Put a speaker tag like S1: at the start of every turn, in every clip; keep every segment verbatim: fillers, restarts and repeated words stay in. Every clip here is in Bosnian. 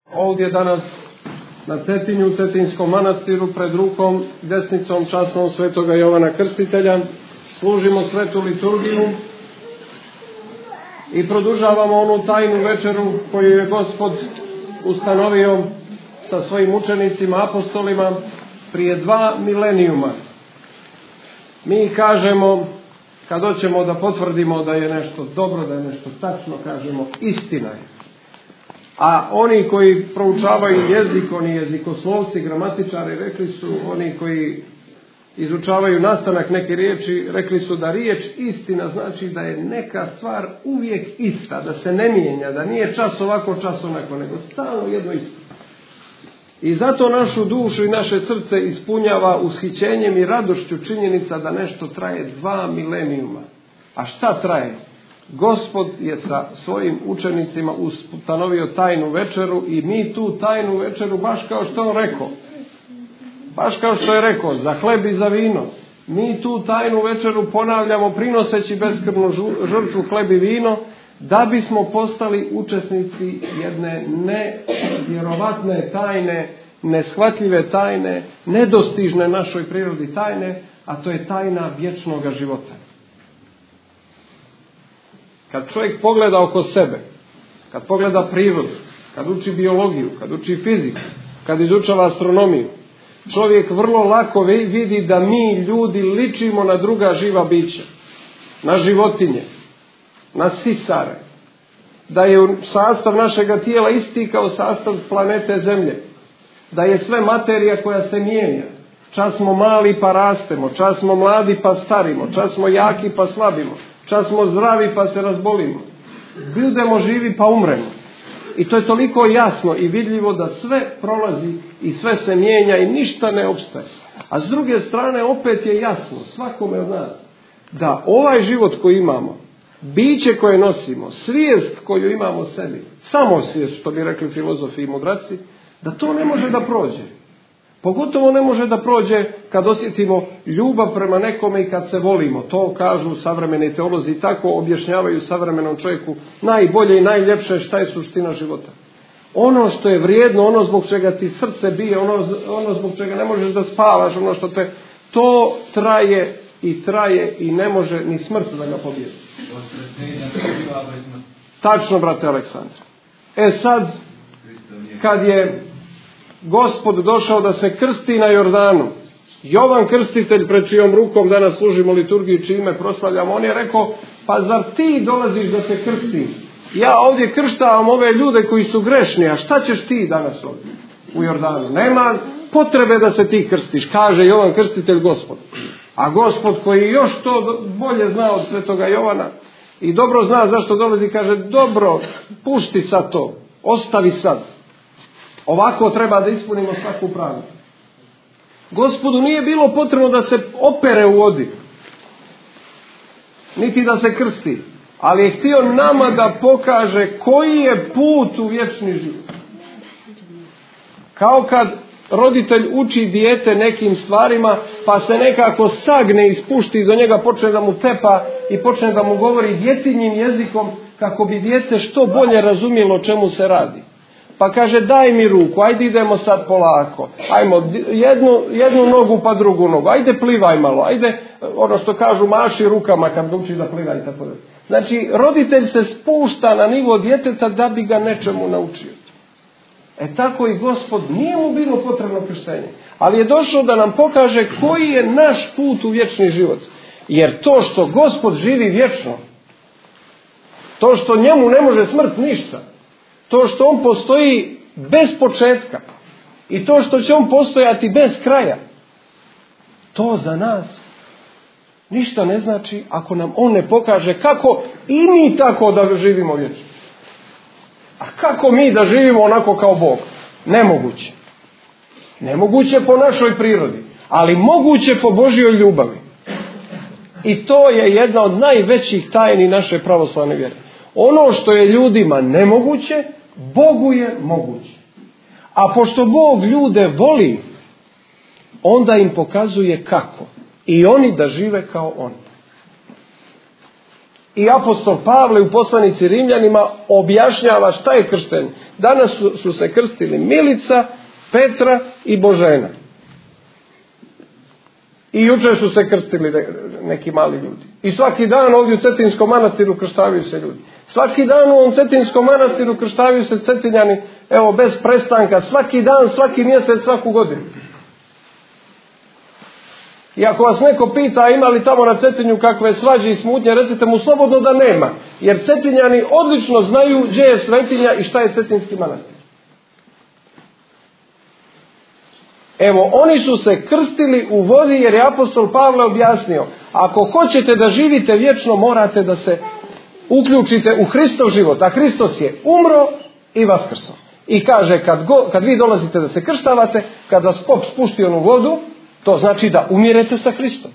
S1: Ovdje danas na Cetinju, u Cetinskom manastiru, pred rukom desnicom časnom svetoga Jovana Krstitelja, služimo svetu liturgiju i produžavamo onu tajnu večeru koju je Gospod ustanovio sa svojim učenicima, apostolima, prije dva milenijuma. Mi kažemo, kad hoćemo da potvrdimo da je nešto dobro, da je nešto tačno, kažemo istina je. A oni koji proučavaju jezik, oni jezikoslovci, gramatičari, rekli su, oni koji izučavaju nastanak neke riječi, rekli su da riječ istina znači da je neka stvar uvijek ista, da se ne mijenja, da nije čas ovako, čas onako, nego stalno jedno isto. I zato našu dušu i naše srce ispunjava ushićenjem i radošću činjenica da nešto traje dva milenijuma. A šta traje? Gospod je sa svojim učenicima ustanovio tajnu večeru i mi tu tajnu večeru, baš kao što on rekao, baš kao što je rekao, za hleb i za vino, mi tu tajnu večeru ponavljamo prinoseći beskrvnu žrtvu hleb i vino, da bismo postali učesnici jedne nevjerovatne tajne, neshvatljive tajne, nedostižne našoj prirodi tajne, a to je tajna vječnoga života. Kad čovjek pogleda oko sebe, kad pogleda prirodu, kad uči biologiju, kad uči fiziku, kad izučava astronomiju, čovjek vrlo lako vidi da mi ljudi ličimo na druga živa bića, na životinje, na sisare, da je sastav našega tijela isti kao sastav planete Zemlje, da je sve materija koja se mijenja. Čas smo mali pa rastemo, čas smo mladi pa starimo, čas smo jaki pa slabimo, čas smo zdravi pa se razbolimo, budemo živi pa umremo. I to je toliko jasno i vidljivo da sve prolazi i sve se mijenja i ništa ne opstaje. A s druge strane opet je jasno svakome od nas da ovaj život koji imamo, biće koje nosimo, svijest koju imamo u sebi, samosvijest, što bi rekli filozofi i mudraci, da to ne može da prođe. Pogotovo ne može da prođe kad osjetimo ljubav prema nekome i kad se volimo. To kažu savremeni teolozi i tako objašnjavaju savremenom čovjeku najbolje i najljepše šta je suština života. Ono što je vrijedno, ono zbog čega ti srce bije, ono, ono zbog čega ne možeš da spavaš, ono što te, to traje i traje i ne može ni smrt da ga pobijedi. Tačno, brate Aleksandre. E sad, kad je Gospod došao da se krsti na Jordanu, Jovan Krstitelj, pred čijom rukom danas služimo liturgiju, čime proslavljamo, on je rekao, pa zar ti dolaziš da se krstim? Ja ovdje krštavam ove ljude koji su grešni, a šta ćeš ti danas ovdje u Jordanu? Nema potrebe da se ti krstiš, kaže Jovan Krstitelj Gospod. A Gospod koji još to bolje zna od svetoga Jovana i dobro zna zašto dolazi, kaže, dobro, pušti sad to, ostavi sad. Ovako treba da ispunimo svaku pravdu. Gospodu nije bilo potrebno da se opere u vodi, niti da se krsti, ali je htio nama da pokaže koji je put u vječni život. Kao kad roditelj uči dijete nekim stvarima, pa se nekako sagne i spušti do njega, počne da mu tepa i počne da mu govori djetinjim jezikom kako bi dijete što bolje razumjelo o čemu se radi. Pa kaže, daj mi ruku, ajde idemo sad polako, ajmo jednu, jednu nogu pa drugu nogu, ajde plivaj malo, ajde, ono što kažu, maši rukama kad uči da pliva i tako. Znači, roditelj se spušta na nivo djeteta da bi ga nečemu naučio. E tako i Gospod, nije mu bilo potrebno krštenje, ali je došao da nam pokaže koji je naš put u vječni život. Jer to što Gospod živi vječno, to što njemu ne može smrt ništa, to što on postoji bez početka i to što će on postojati bez kraja, to za nas ništa ne znači ako nam on ne pokaže kako i mi tako da živimo vječno. A kako mi da živimo onako kao Bog? Nemoguće. Nemoguće po našoj prirodi, ali moguće po Božjoj ljubavi. I to je jedna od najvećih tajni naše pravoslavne vjere. Ono što je ljudima nemoguće, Bogu je moguće. A pošto Bog ljude voli, onda im pokazuje kako. I oni da žive kao on. I apostol Pavle u poslanici Rimljanima objašnjava šta je krštenje. Danas su, su se krstili Milica, Petra i Božena. I jučer su se krstili neki mali ljudi. I svaki dan ovdje u Cetinskom manastiru krštavaju se ljudi. Svaki dan u ovom Cetinskom manastiru krštavaju se Cetinjani, evo bez prestanka, svaki dan, svaki mjesec, svaku godinu. I ako vas neko pita ima li tamo na Cetinju kakve svađe i smutnje, recite mu slobodno da nema. Jer Cetinjani odlično znaju gdje je svetinja i šta je Cetinski manastir. Evo, oni su se krstili u vodi jer je apostol Pavle objasnio, ako hoćete da živite vječno, morate da se uključite u Hristov život. A Hristos je umro i vaskrsao. I kaže, kad, go, kad vi dolazite da se krštavate, kad vas pop spusti onu vodu, to znači da umirete sa Hristom.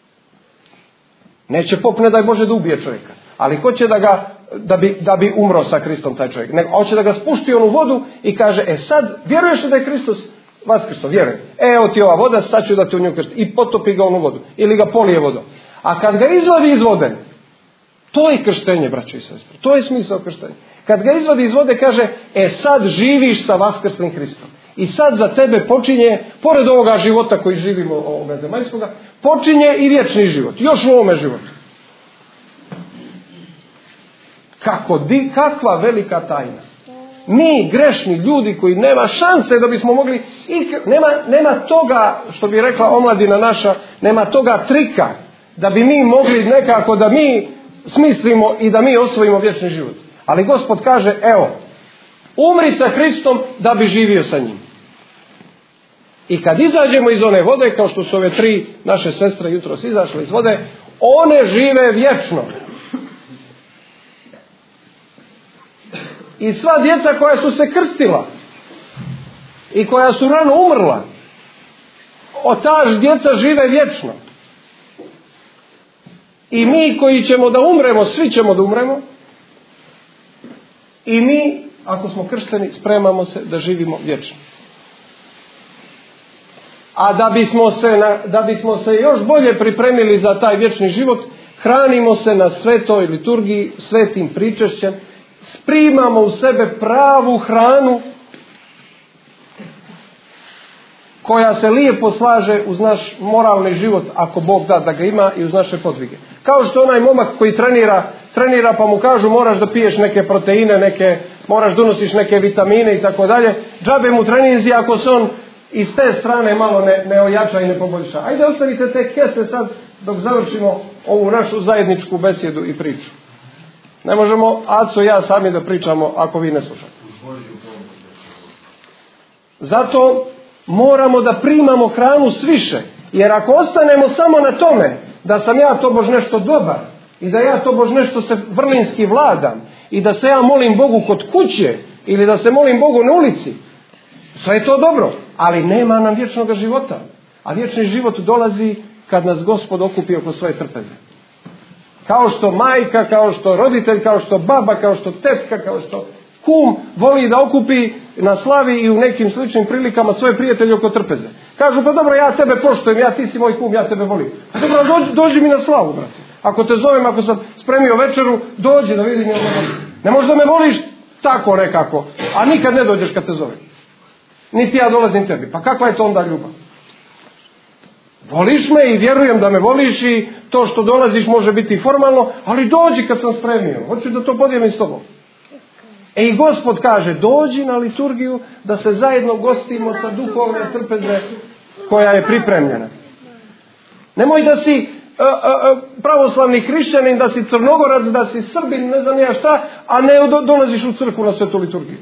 S1: Neće pop, ne daj Bože, da ubije čovjeka. Ali hoće da ga, da bi, da bi umro sa Hristom taj čovjek. Nego hoće da ga spusti onu vodu i kaže, e sad, vjeruješ li da je Hristos vaskrso? Vjerujem. E, evo ti ova voda, sad ću da ti u nju krsti. I potopi ga onu vodu. Ili ga polije vodom. A kad ga izvadi iz vode, to je krštenje, braćo i sestre. To je smisao krštenja. Kad ga izvadi iz vode, kaže, e sad živiš sa vaskrslim Hristom. I sad za tebe počinje, pored ovoga života koji živimo, ovoga zemaljskoga, počinje i vječni život. Još u ovome životu. Kako di, kakva velika tajna. Mi, grešni ljudi koji nema šanse da bismo mogli, i nema, nema toga, što bi rekla omladina naša, nema toga trika, da bi mi mogli nekako da mi smislimo i da mi osvojimo vječni život. Ali Gospod kaže, evo, umri sa Hristom da bi živio sa njim. I kad izađemo iz one vode, kao što su ove tri naše sestre jutros izašle iz vode, one žive vječno. I sva djeca koja su se krstila i koja su rano umrla, o ta djeca žive vječno. I mi koji ćemo da umremo, svi ćemo da umremo. I mi, ako smo kršteni, spremamo se da živimo vječno. A da bismo se, na, da bismo se još bolje pripremili za taj vječni život, hranimo se na svetoj liturgiji, svetim pričešćem, primamo u sebe pravu hranu koja se lijepo slaže uz naš moralni život, ako Bog da da ga ima, i uz naše podvige. Kao što onaj momak koji trenira, trenira pa mu kažu moraš da piješ neke proteine, neke, moraš da unosiš neke vitamine i tako dalje. Džabe mu treninzi ako se on iz te strane malo ne, ne ojača i ne poboljša. Ajde ostavite te kese sad dok završimo ovu našu zajedničku besjedu i priču. Ne možemo Aco i ja sami da pričamo ako vi ne slušate. Zato moramo da primamo hranu sviše. Jer ako ostanemo samo na tome da sam ja tobož nešto dobar i da ja tobož nešto se vrlinski vladam i da se ja molim Bogu kod kuće ili da se molim Bogu na ulici, sve je to dobro, ali nema nam vječnog života. A vječni život dolazi kad nas Gospod okupi oko svoje trpeze. Kao što majka, kao što roditelj, kao što baba, kao što tetka, kao što kum voli da okupi na slavi i u nekim sličnim prilikama svoje prijatelje oko trpeze. Kažu, pa dobro, ja tebe poštujem, ja ti si moj kum, ja tebe volim. Pa dobro, dođi, dođi mi na slavu, brate. Ako te zovem, ako sam spremio večeru, dođi da vidim. Ne možeš da me voliš tako nekako, a nikad ne dođeš kad te zovem. Niti ja dolazim tebi. Pa kakva je to onda ljubav? Voliš me i vjerujem da me voliš i to što dolaziš može biti formalno, ali dođi kad sam spremio. Hoću da to podijelim s tobom. E i Gospod kaže, dođi na liturgiju da se zajedno gostimo sa duhovne trpeze koja je pripremljena. Nemoj da si a, a, a, pravoslavni hrišćanin, da si crnogorac, da si Srbin, ne znam ja šta, a ne do, dolaziš u crkvu na svetu liturgiju.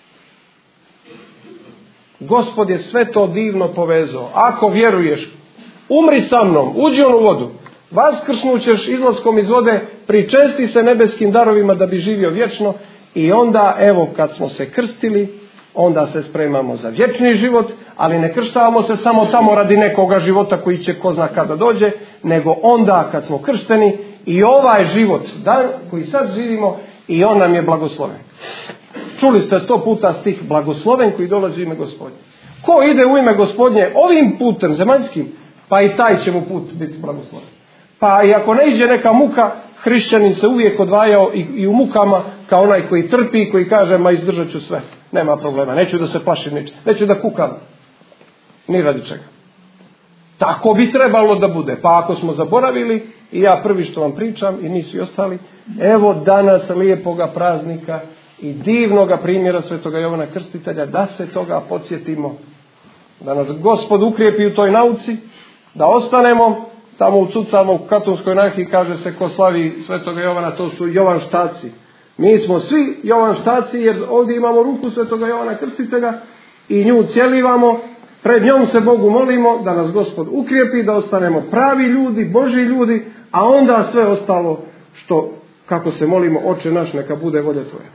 S1: Gospod je sve to divno povezao. Ako vjeruješ, umri sa mnom, uđi u vodu, vaskrsnućeš izlaskom iz vode, pričesti se nebeskim darovima da bi živio vječno. I onda, evo, kad smo se krstili, onda se spremamo za vječni život, ali ne krštavamo se samo tamo radi nekoga života koji će ko zna kada dođe, nego onda kad smo kršteni i ovaj život dan koji sad živimo, i on nam je blagosloven. Čuli ste sto puta stih blagosloven koji dolazi u ime Gospodnje. Ko ide u ime Gospodnje ovim putem zemaljskim, pa i taj će mu put biti blagosloven. Pa i ako ne iđe neka muka, hrišćanin se uvijek odvajao i, i u mukama kao onaj koji trpi i koji kaže ma izdržat ću sve, nema problema, neću da se plašim ničega, neću da kukam, ni radi čega. Tako bi trebalo da bude. Pa ako smo zaboravili, i ja prvi što vam pričam i mi svi ostali, evo danas lijepoga praznika i divnoga primjera svetoga Jovana Krstitelja, da se toga podsjetimo, da nas Gospod ukrijepi u toj nauci, da ostanemo tamo u Cucama, u Katonskoj anarhiji kaže se ko slavi svetoga Jovana, to su Jovanštaci. Mi smo svi Jovanštaci jer ovdje imamo ruku svetoga Jovana Krstitelja i nju cjelivamo, pred njom se Bogu molimo da nas Gospod ukrijepi, da ostanemo pravi ljudi, Božji ljudi, a onda sve ostalo što, kako se molimo, Oče naš, neka bude volja Tvoja.